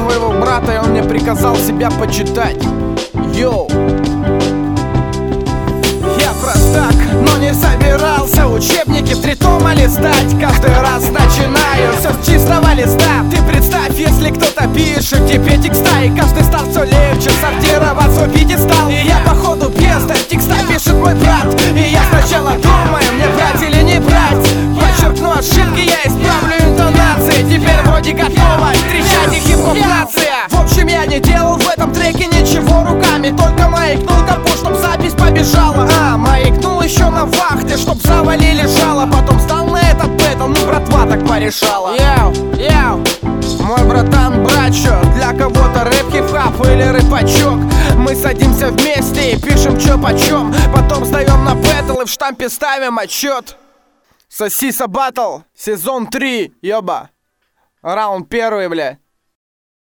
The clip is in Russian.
своего брата, и он мне приказал себя почитать. Йоу. Я простак, но не собирался учебники в 3 тома листать. Каждый раз начинаю все с чистого листа. Ты представь, если кто-то пишет тебе текста, и каждый стал все легче сортировать свой пьедестал. И я походу пестер, текста пишет мой брат. И я сначала думаю, мне брать или не брать. Подчеркну ошибки, я исправлю интонации. Теперь вроде готова встречать и хип-хоп нация. В общем, я не делал в этом треке ничего руками, только маякнул компу, чтоб запись побежала. Маякнул еще на вахте, чтоб завалили жало. Потом стал на этот бэтл, ну братва так порешала. Яу, мой братан Брачо. Для кого-то рэп, хип-хап или рэпачок. Мы садимся вместе и пишем чё почем. Потом сдаем на бэтл и в штампе ставим отчет. Сосиса Батл, сезон 3, ёба. Раунд 1, бля.